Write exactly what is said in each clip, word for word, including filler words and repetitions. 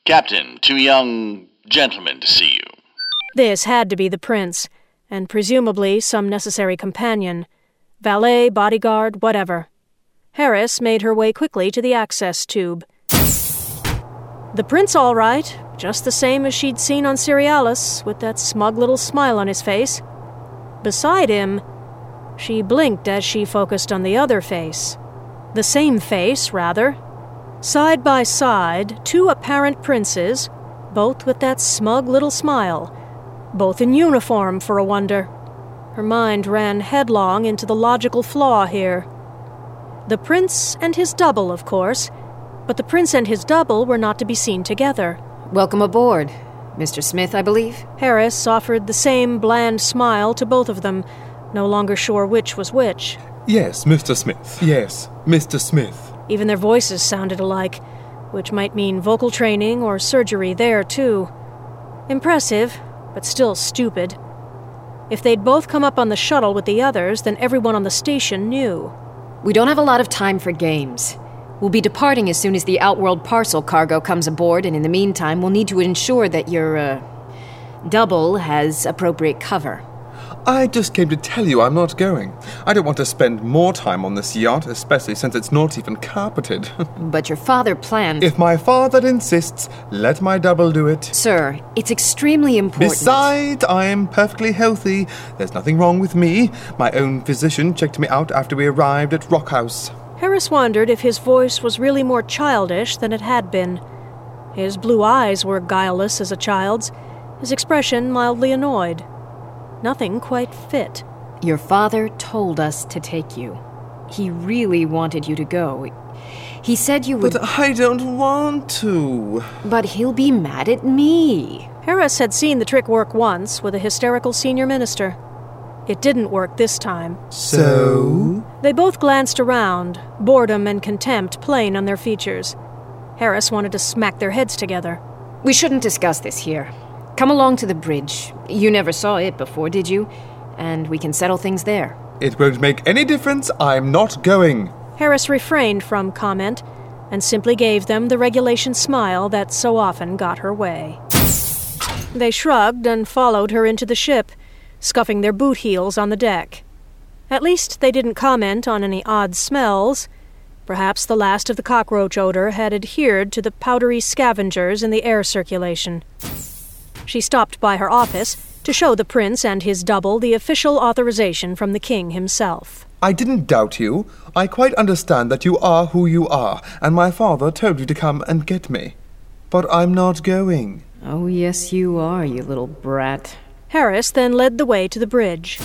Captain, two young gentlemen to see you. This had to be the prince, and presumably some necessary companion. Valet, bodyguard, whatever. Harris made her way quickly to the access tube. The prince, all right, just the same as she'd seen on Cerealis, with that smug little smile on his face. Beside him, she blinked as she focused on the other face. The same face, rather. Side by side, two apparent princes, both with that smug little smile. Both in uniform, for a wonder. Her mind ran headlong into the logical flaw here. The prince and his double, of course, but the prince and his double were not to be seen together. Welcome aboard, Mister Smith, I believe. Harris offered the same bland smile to both of them, no longer sure which was which. Yes, Mister Smith. Yes, Mister Smith. Even their voices sounded alike, which might mean vocal training or surgery there, too. Impressive, but still stupid. If they'd both come up on the shuttle with the others, then everyone on the station knew. We don't have a lot of time for games. We'll be departing as soon as the Outworld parcel cargo comes aboard, and in the meantime, we'll need to ensure that your, uh, double has appropriate cover. I just came to tell you I'm not going. I don't want to spend more time on this yacht, especially since it's not even carpeted. But your father planned... If my father insists, let my double do it. Sir, it's extremely important. Besides, I am perfectly healthy. There's nothing wrong with me. My own physician checked me out after we arrived at Rockhouse. Harris wondered if his voice was really more childish than it had been. His blue eyes were guileless as a child's, his expression mildly annoyed. Nothing quite fit. Your father told us to take you. He really wanted you to go. He said you would... But I don't want to. But he'll be mad at me. Harris had seen the trick work once with a hysterical senior minister. It didn't work this time. So? They both glanced around, boredom and contempt plain on their features. Harris wanted to smack their heads together. We shouldn't discuss this here. Come along to the bridge. You never saw it before, did you? And we can settle things there. It won't make any difference. I'm not going. Harris refrained from comment and simply gave them the regulation smile that so often got her way. They shrugged and followed her into the ship, scuffing their boot heels on the deck. At least they didn't comment on any odd smells. Perhaps the last of the cockroach odor had adhered to the powdery scavengers in the air circulation. She stopped by her office to show the prince and his double the official authorization from the king himself. I didn't doubt you. I quite understand that you are who you are, and my father told you to come and get me. But I'm not going. Oh, yes, you are, you little brat. Harris then led the way to the bridge.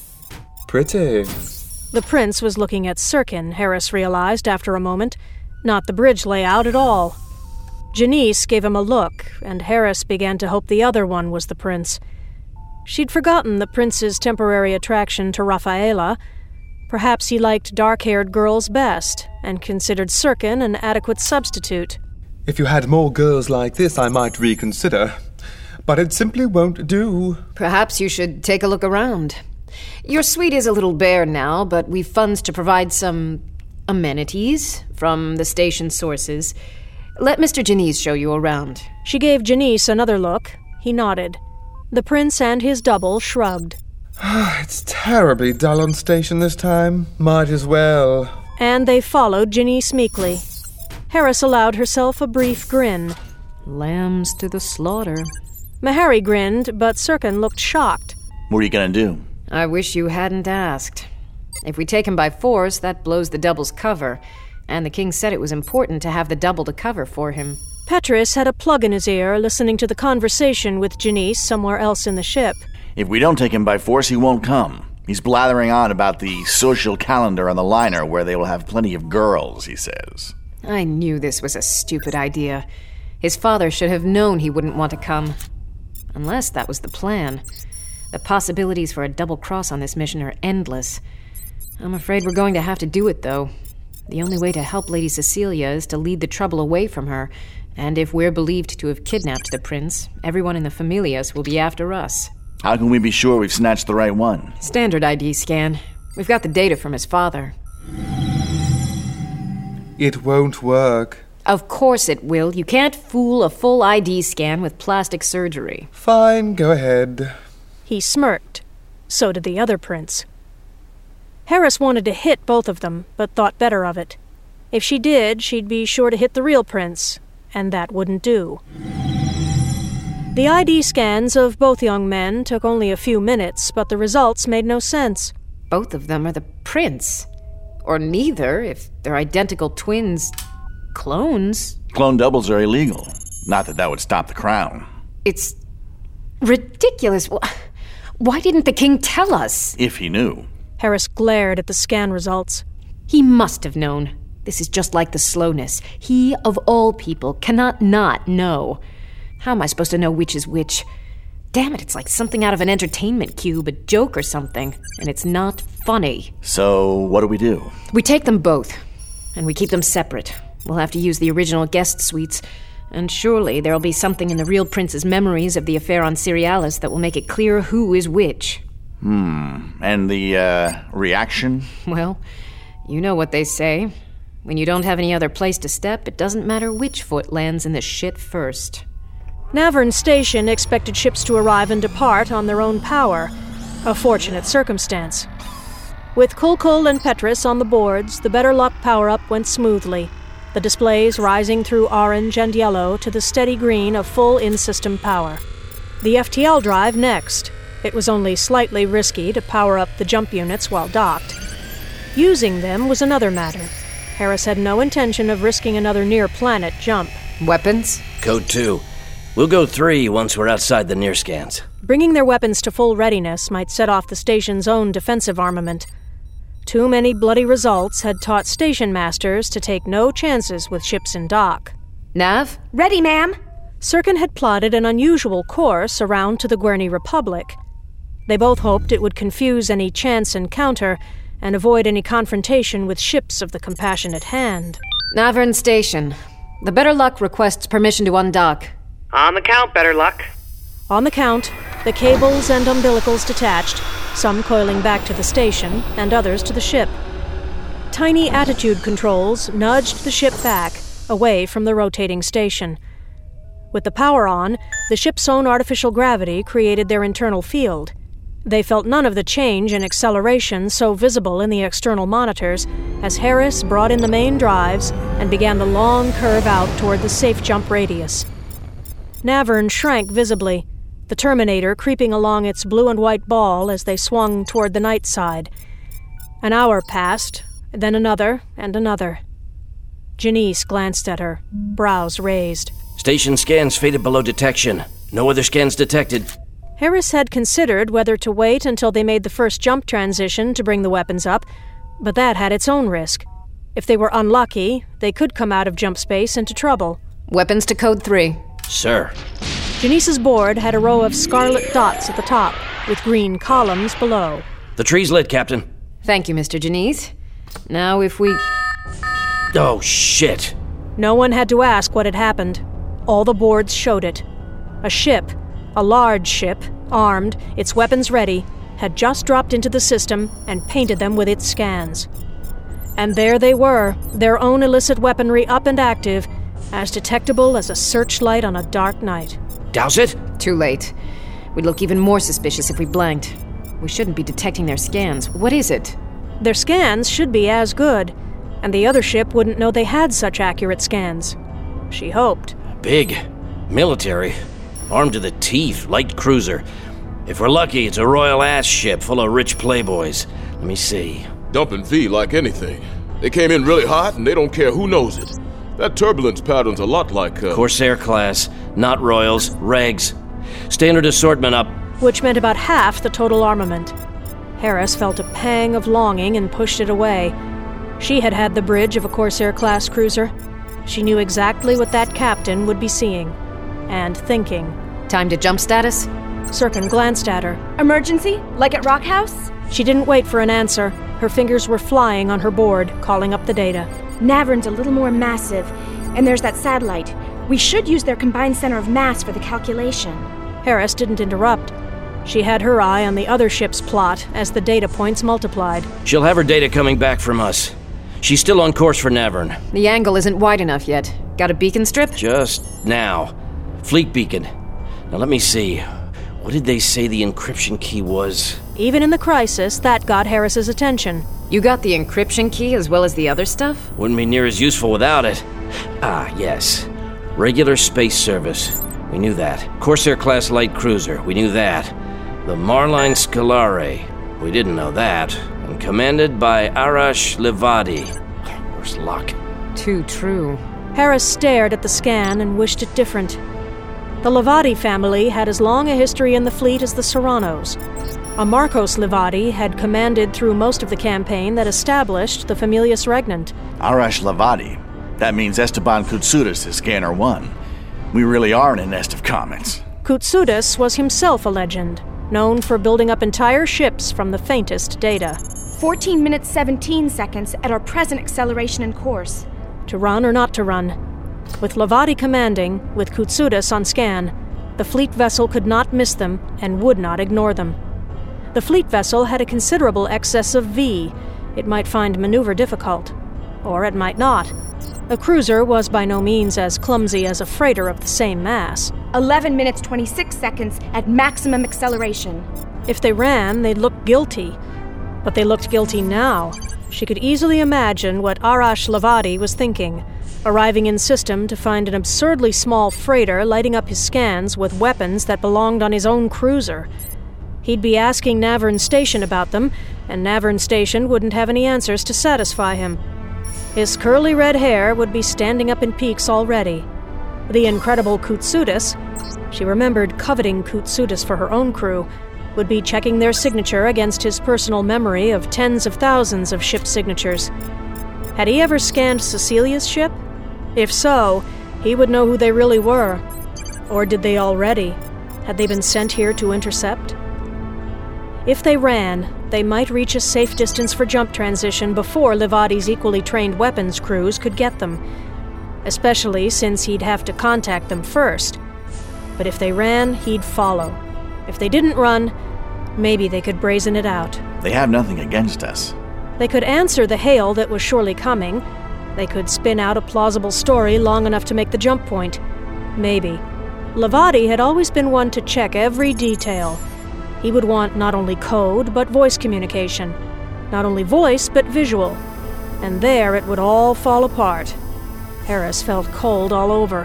Pretty. The prince was looking at Sirkin, Harris realized after a moment, not the bridge layout at all. Janice gave him a look, and Harris began to hope the other one was the prince. She'd forgotten the prince's temporary attraction to Rafaela. Perhaps he liked dark-haired girls best, and considered Sirkin an adequate substitute. If you had more girls like this, I might reconsider. But it simply won't do. Perhaps you should take a look around. Your suite is a little bare now, but we've funds to provide some amenities from the station sources. Let Mister Janice show you around. She gave Janice another look. He nodded. The prince and his double shrugged. It's terribly dull on station this time. Might as well. And they followed Janice meekly. Harris allowed herself a brief grin. Lambs to the slaughter. Meharry grinned, but Sirkin looked shocked. What are you gonna do? I wish you hadn't asked. If we take him by force, that blows the double's cover. And the king said it was important to have the double to cover for him. Petrus had a plug in his ear, listening to the conversation with Janice somewhere else in the ship. If we don't take him by force, he won't come. He's blathering on about the social calendar on the liner where they will have plenty of girls, he says. I knew this was a stupid idea. His father should have known he wouldn't want to come. Unless that was the plan. The possibilities for a double cross on this mission are endless. I'm afraid we're going to have to do it, though. The only way to help Lady Cecilia is to lead the trouble away from her, and if we're believed to have kidnapped the prince, everyone in the Familias will be after us. How can we be sure we've snatched the right one? Standard I D scan. We've got the data from his father. It won't work. Of course it will. You can't fool a full I D scan with plastic surgery. Fine, go ahead. He smirked. So did the other prince. Harris wanted to hit both of them, but thought better of it. If she did, she'd be sure to hit the real prince, and that wouldn't do. The I D scans of both young men took only a few minutes, but the results made no sense. Both of them are the prince. Or neither, if they're identical twins. Clones. Clone doubles are illegal. Not that that would stop the crown. It's ridiculous. Why didn't the king tell us? If he knew. Harris glared at the scan results. He must have known. This is just like the slowness. He, of all people, cannot not know. How am I supposed to know which is which? Damn it, it's like something out of an entertainment cube, a joke or something. And it's not funny. So, what do we do? We take them both, and we keep them separate. We'll have to use the original guest suites. And surely there'll be something in the real prince's memories of the affair on Cerealis that will make it clear who is which. Hmm. And the, uh, reaction? Well, you know what they say. When you don't have any other place to step, it doesn't matter which foot lands in the shit first. Navern Station expected ships to arrive and depart on their own power. A fortunate circumstance. With Kulkul and Petrus on the boards, the Better Luck power-up went smoothly, the displays rising through orange and yellow to the steady green of full in-system power. The F T L drive next. It was only slightly risky to power up the jump units while docked. Using them was another matter. Harris had no intention of risking another near-planet jump. Weapons? Code two. We'll go three once we're outside the near scans. Bringing their weapons to full readiness might set off the station's own defensive armament. Too many bloody results had taught station masters to take no chances with ships in dock. Nav? Ready, ma'am. Sirkin had plotted an unusual course around to the Guerny Republic. They both hoped it would confuse any chance encounter and avoid any confrontation with ships of the compassionate hand. Navern Station. The Better Luck requests permission to undock. On the count, Better Luck. On the count, the cables and umbilicals detached, some coiling back to the station and others to the ship. Tiny attitude controls nudged the ship back, away from the rotating station. With the power on, the ship's own artificial gravity created their internal field. They felt none of the change in acceleration so visible in the external monitors as Harris brought in the main drives and began the long curve out toward the safe jump radius. Navern shrank visibly, the Terminator creeping along its blue and white ball as they swung toward the night side. An hour passed, then another and another. Janice glanced at her, brows raised. Station scans faded below detection. No other scans detected. Harris had considered whether to wait until they made the first jump transition to bring the weapons up, but that had its own risk. If they were unlucky, they could come out of jump space into trouble. Weapons to Code three. Sir. Janice's board had a row of scarlet dots at the top, with green columns below. The tree's lit, Captain. Thank you, Mister Janice. Now if we... Oh, shit. No one had to ask what had happened. All the boards showed it. A ship, a large ship, armed, its weapons ready, had just dropped into the system and painted them with its scans. And there they were, their own illicit weaponry up and active, as detectable as a searchlight on a dark night. Douse it? Too late. We'd look even more suspicious if we blanked. We shouldn't be detecting their scans. What is it? Their scans should be as good, and the other ship wouldn't know they had such accurate scans. She hoped. Big. Military. Armed to the teeth. Light cruiser. If we're lucky, it's a royal ass ship full of rich playboys. Let me see. Dumping V like anything. They came in really hot and they don't care who knows it. That turbulence pattern's a lot like, uh... Corsair class. Not royals. Regs. Standard assortment up. Which meant about half the total armament. Harris felt a pang of longing and pushed it away. She had had the bridge of a Corsair-class cruiser. She knew exactly what that captain would be seeing. And thinking. Time to jump status? Sirkin glanced at her. Emergency? Like at Rock House? She didn't wait for an answer. Her fingers were flying on her board, calling up the data. Navern's a little more massive, and there's that satellite. We should use their combined center of mass for the calculation. Harris didn't interrupt. She had her eye on the other ship's plot as the data points multiplied. She'll have her data coming back from us. She's still on course for Navern. The angle isn't wide enough yet. Got a beacon strip? Just now. Fleet beacon. Now let me see. What did they say the encryption key was? Even in the crisis, that got Harris's attention. You got the encryption key as well as the other stuff? Wouldn't be near as useful without it. Ah, yes. Regular space service. We knew that. Corsair-class light cruiser. We knew that. The Marline Scalare. We didn't know that. And commanded by Arash Levadi. Worse luck. Too true. Harris stared at the scan and wished it different. The Levadi family had as long a history in the fleet as the Serranos. A Marcos Levadi had commanded through most of the campaign that established the Familius Regnant. Arash Levadi. That means Esteban Koutsoudas is Scanner one. We really are in a nest of comets. Koutsoudas was himself a legend, known for building up entire ships from the faintest data. fourteen minutes seventeen seconds at our present acceleration and course. To run or not to run? With Levadi commanding, with Koutsoudas on scan, the fleet vessel could not miss them and would not ignore them. The fleet vessel had a considerable excess of V. It might find maneuver difficult. Or it might not. A cruiser was by no means as clumsy as a freighter of the same mass. eleven minutes twenty-six seconds at maximum acceleration. If they ran, they'd look guilty. But they looked guilty now. She could easily imagine what Arash Levadi was thinking, arriving in system to find an absurdly small freighter lighting up his scans with weapons that belonged on his own cruiser. He'd be asking Navern Station about them, and Navern Station wouldn't have any answers to satisfy him. His curly red hair would be standing up in peaks already. The incredible Koutsoudas, she remembered coveting Koutsoudas for her own crew, would be checking their signature against his personal memory of tens of thousands of ship signatures. Had he ever scanned Cecilia's ship? If so, he would know who they really were. Or did they already? Had they been sent here to intercept? If they ran, they might reach a safe distance for jump transition before Levadi's equally trained weapons crews could get them, especially since he'd have to contact them first. But if they ran, he'd follow. If they didn't run, maybe they could brazen it out. They have nothing against us. They could answer the hail that was surely coming. They could spin out a plausible story long enough to make the jump point. Maybe. Levadi had always been one to check every detail. He would want not only code, but voice communication. Not only voice, but visual. And there it would all fall apart. Harris felt cold all over.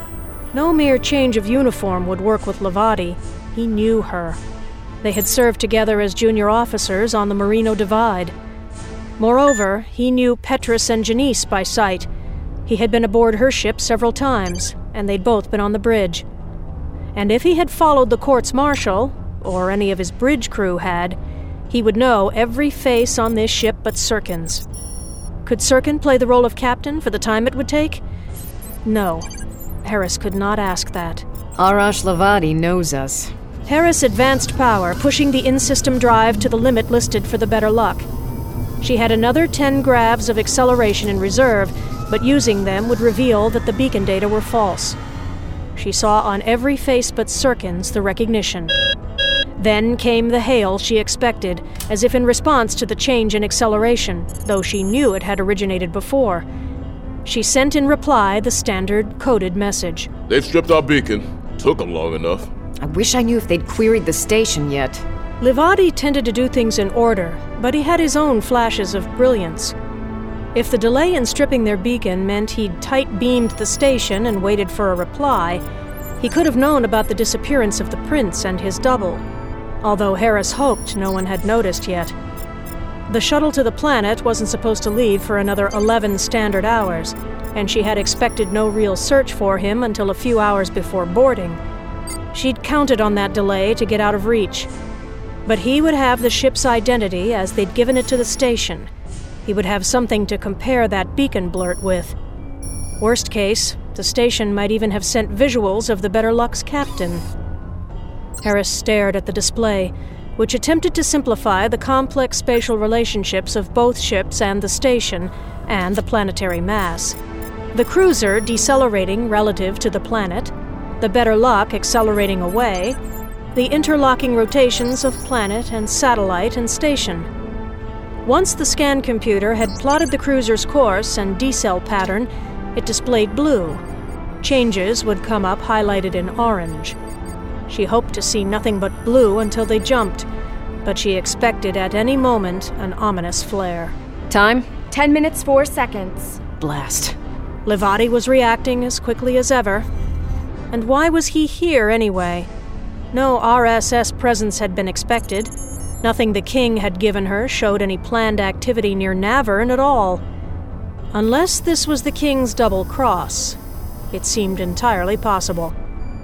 No mere change of uniform would work with Levadi. He knew her. They had served together as junior officers on the Marino Divide. Moreover, he knew Petrus and Janice by sight. He had been aboard her ship several times, and they'd both been on the bridge. And if he had followed the courts-martial, or any of his bridge crew had, he would know every face on this ship but Sirkin's. Could Sirkin play the role of captain for the time it would take? No. Harris could not ask that. Arash Levadi knows us. Harris advanced power, pushing the in-system drive to the limit listed for the better luck. She had another ten gravs of acceleration in reserve, but using them would reveal that the beacon data were false. She saw on every face but Sirkin's the recognition. Then came the hail she expected, as if in response to the change in acceleration, though she knew it had originated before. She sent in reply the standard coded message. They've stripped our beacon. Took them long enough. I wish I knew if they'd queried the station yet. Levadi tended to do things in order, but he had his own flashes of brilliance. If the delay in stripping their beacon meant he'd tight-beamed the station and waited for a reply, he could have known about the disappearance of the prince and his double, although Harris hoped no one had noticed yet. The shuttle to the planet wasn't supposed to leave for another eleven standard hours, and she had expected no real search for him until a few hours before boarding. She'd counted on that delay to get out of reach. But he would have the ship's identity as they'd given it to the station. He would have something to compare that beacon blurt with. Worst case, the station might even have sent visuals of the Better Luck's captain. Harris stared at the display, which attempted to simplify the complex spatial relationships of both ships and the station, and the planetary mass. The cruiser decelerating relative to the planet, the Better Luck accelerating away, the interlocking rotations of planet and satellite and station. Once the scan computer had plotted the cruiser's course and decel pattern, It displayed blue. Changes would come up highlighted in orange. She hoped to see nothing but blue until they jumped, but she expected at any moment an ominous flare. Time? Ten minutes, four seconds. Blast. Livati was reacting as quickly as ever. And why was he here anyway? No R S S presence had been expected. Nothing the king had given her showed any planned activity near Navern at all. Unless this was the king's double cross, it seemed entirely possible.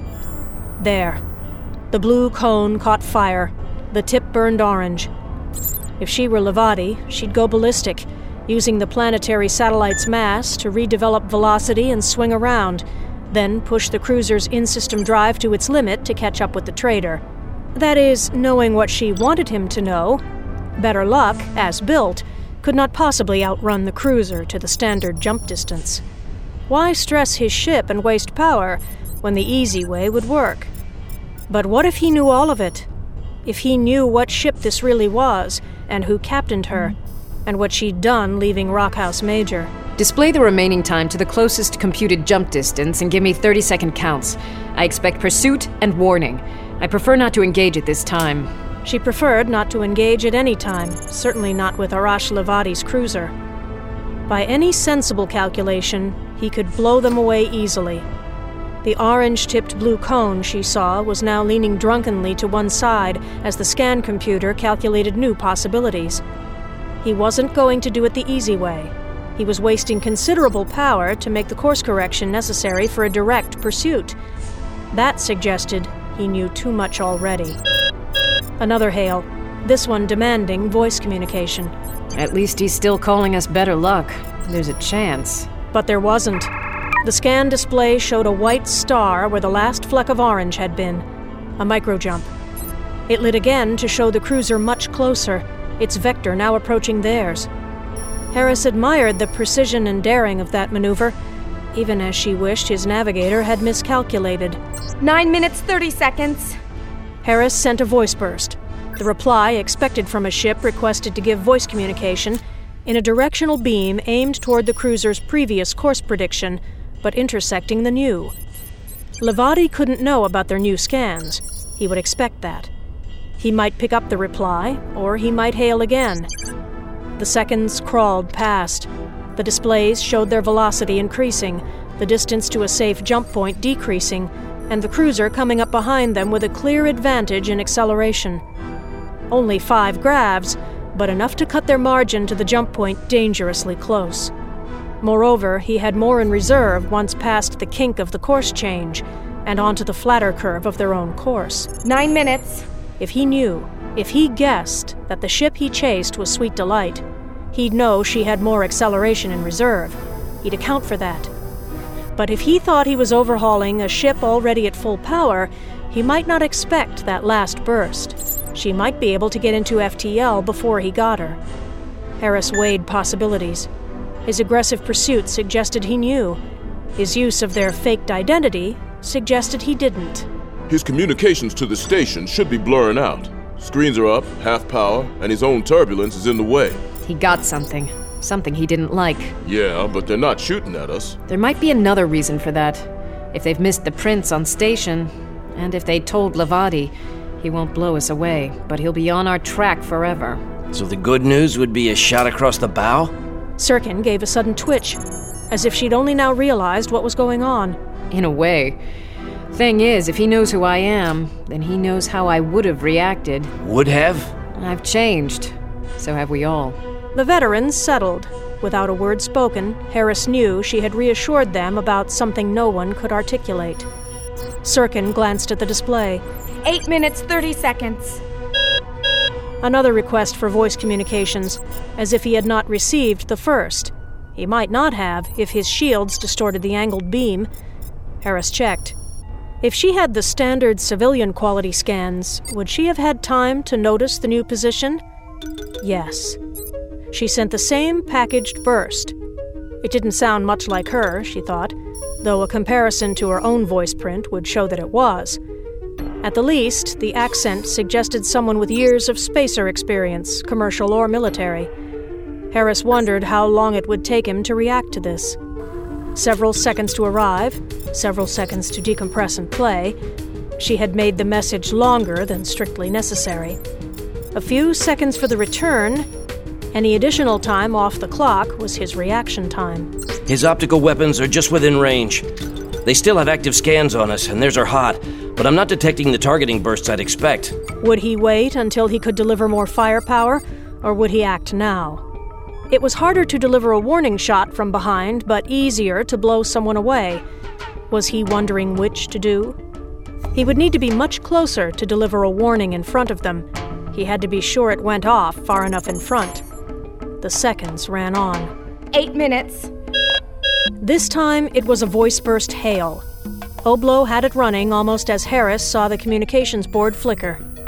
There. The blue cone caught fire. The tip burned orange. If she were Livati, she'd go ballistic, using the planetary satellite's mass to redevelop velocity and swing around, then push the cruiser's in-system drive to its limit to catch up with the trader. That is, knowing what she wanted him to know, Better Luck, as built, could not possibly outrun the cruiser to the standard jump distance. Why stress his ship and waste power when the easy way would work? But what if he knew all of it? If he knew what ship this really was, and who captained her, and what she'd done leaving Rockhouse Major? Display the remaining time to the closest computed jump distance and give me thirty-second counts. I expect pursuit and warning. I prefer not to engage at this time. She preferred not to engage at any time, certainly not with Arash Livati's cruiser. By any sensible calculation, he could blow them away easily. The orange-tipped blue cone she saw was now leaning drunkenly to one side as the scan computer calculated new possibilities. He wasn't going to do it the easy way. He was wasting considerable power to make the course correction necessary for a direct pursuit. That suggested he knew too much already. Another hail, this one demanding voice communication. At least he's still calling us Better Luck. There's a chance. But there wasn't. The scan display showed a white star where the last fleck of orange had been. A microjump. It lit again to show the cruiser much closer, its vector now approaching theirs. Harris admired the precision and daring of that maneuver, even as she wished his navigator had miscalculated. Nine minutes, thirty seconds. Harris sent a voice burst. The reply, expected from a ship requested to give voice communication, in a directional beam aimed toward the cruiser's previous course prediction, but intersecting the new. Livati couldn't know about their new scans. He would expect that. He might pick up the reply, or he might hail again. The seconds crawled past. The displays showed their velocity increasing, the distance to a safe jump point decreasing, and the cruiser coming up behind them with a clear advantage in acceleration. Only five gravs, but enough to cut their margin to the jump point dangerously close. Moreover, he had more in reserve once past the kink of the course change, and onto the flatter curve of their own course. Nine minutes. If he knew, if he guessed that the ship he chased was Sweet Delight, he'd know she had more acceleration in reserve. He'd account for that. But if he thought he was overhauling a ship already at full power, he might not expect that last burst. She might be able to get into F T L before he got her. Harris weighed possibilities. His aggressive pursuit suggested he knew. His use of their faked identity suggested he didn't. His communications to the station should be blurring out. Screens are up, half power, and his own turbulence is in the way. He got something. Something he didn't like. Yeah, but they're not shooting at us. There might be another reason for that. If they've missed the prince on station, and if they told Livati, he won't blow us away, but he'll be on our track forever. So the good news would be a shot across the bow? Sirkin gave a sudden twitch, as if she'd only now realized what was going on. In a way. Thing is, if he knows who I am, then he knows how I would have reacted. Would have? I've changed. So have we all. The veterans settled. Without a word spoken, Harris knew she had reassured them about something no one could articulate. Sirkin glanced at the display. Eight minutes, thirty seconds. Another request for voice communications, as if he had not received the first. He might not have, if his shields distorted the angled beam. Harris checked. If she had the standard civilian quality scans, would she have had time to notice the new position? Yes. She sent the same packaged burst. It didn't sound much like her, she thought, though a comparison to her own voice print would show that it was. At the least, the accent suggested someone with years of spacer experience, commercial or military. Harris wondered how long it would take him to react to this. Several seconds to arrive, several seconds to decompress and play. She had made the message longer than strictly necessary. A few seconds for the return. Any additional time off the clock was his reaction time. His optical weapons are just within range. They still have active scans on us, and theirs are hot, but I'm not detecting the targeting bursts I'd expect. Would he wait until he could deliver more firepower, or would he act now? It was harder to deliver a warning shot from behind, but easier to blow someone away. Was he wondering which to do? He would need to be much closer to deliver a warning in front of them. He had to be sure it went off far enough in front. The seconds ran on. Eight minutes. This time, it was a voice-burst hail. Oblo had it running almost as Harris saw the communications board flicker.